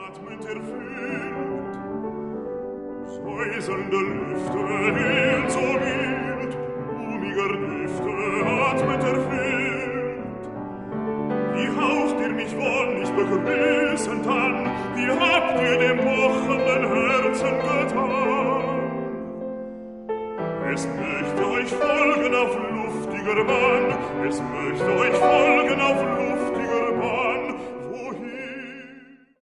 atmend erfüllt. Säuselnde Lüfte hielt so mild, blumiger Düfte atmend erfüllt. Wie haucht ihr mich wonnig begrüßend an, wie habt ihr dem pochenden Herzen getan? Es möchte euch folgen auf luftiger Bahn, es möchte euch folgen auf luftiger